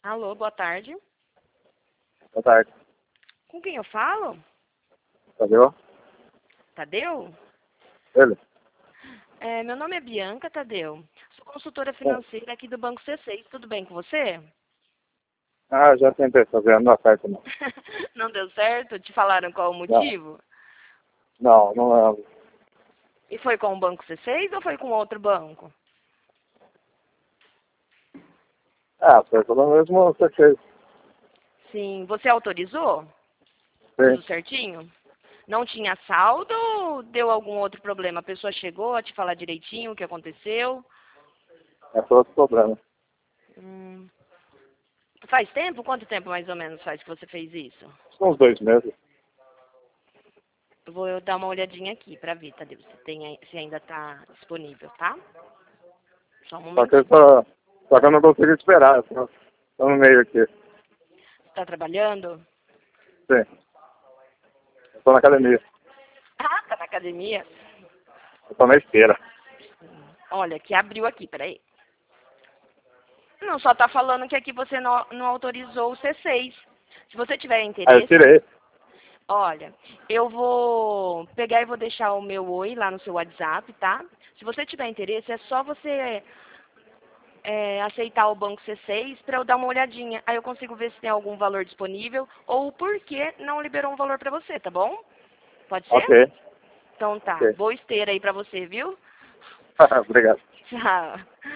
Alô, boa tarde. Boa tarde. Com quem eu falo? Tadeu? Tadeu? Ele? Meu nome é Bianca, Tadeu. Sou consultora Sim. financeira aqui do Banco C6. Tudo bem com você? Já tentei fazer, não dá certo não. Não deu certo? Te falaram qual o Não, motivo? não é. E foi com o Banco C6 ou foi com outro banco? Foi pelo mesmo que você fez. Sim. Você autorizou? Sim, Tudo certinho? Não tinha saldo ou deu algum outro problema? A pessoa chegou a te falar direitinho o que aconteceu? foi outro problema. Hum. Faz tempo? Quanto tempo mais ou menos faz que você fez isso? São uns 2 meses. Eu vou dar uma olhadinha aqui pra ver, Tadeu, se ainda tá disponível, tá? Só um Só que, momentinho. só que eu não consigo esperar. Tô no meio aqui. Tá trabalhando? Sim, eu tô na academia. Ah, tá na academia? Eu tô na esteira. Olha, que abriu aqui, peraí. Não, só tá falando que aqui você não autorizou o C6. Se você tiver Aí eu interesse, tirei. olha, eu vou pegar e vou deixar o meu oi lá no seu WhatsApp, tá? Se você tiver interesse, é só você aceitar o banco C6 para eu dar uma olhadinha. Aí eu consigo ver se tem algum valor disponível ou por que não liberou um valor para você, tá bom? Pode ser? Ok, Então tá. ok. Boa esteira aí para você, viu? Obrigado. Tchau.